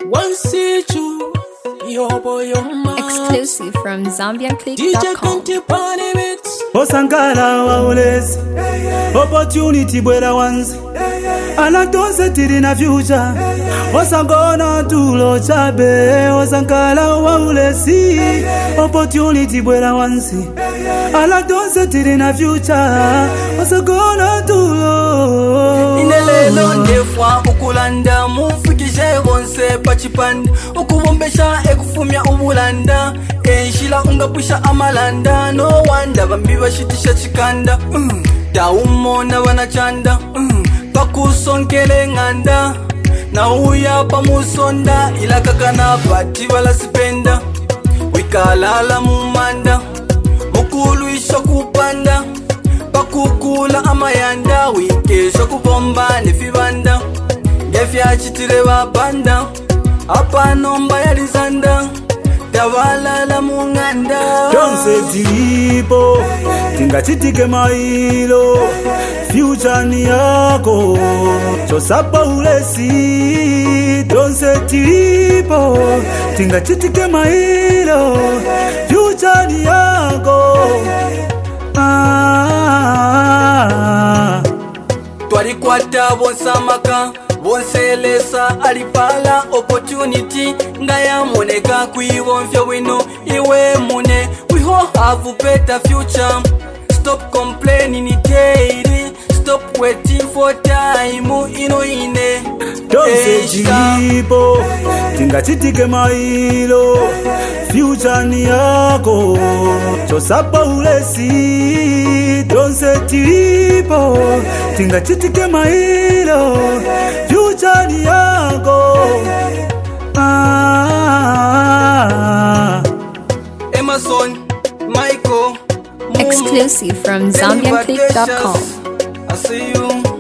One see you, your boy, your man. Exclusive from DJ ZambianClick.com. Conti Party Mix. Osankala waulezi opportunity bwera wanzi anatonse tiri na future osangona tulo chabe osankala waulezi opportunity bwera wanzi anatonse tiri na future osangona tulo inelelo ndefwa ukulanda mufikishe gonse pachipanda ukubombesha ekufumya ubulanda enshila ungapusha amalanda no wanda bambi bashitisha chikanda taumona wanachanda pakusonkele nganda na uya pamusonda ilakakana pati balasipenda wikalala mumanda mukuluisha kupanda pakukula amayanda wikesha kubomba nefibanda ngefyachitire bapanda apanomba yalizanda tabalala munganda Donse tilipo tingachitike mailo future ni yako chosapa ulesi donse tilipo tingachitike mailo future ni yako twalikwata bonsamaka bonselesa alipala opportunity ngayamoneka kuibonfya wino iwe mune we all have a better future. Stop complaining daily, stop waiting for time inoine donse tilipo tingachitike mailo future ni yako chosapa ulesi donse tilipo tingachitike mailo future ni yako Emerson, Michael, Mumu, Exclusive from Kenny ZambianClick.com. Badashas. I see you.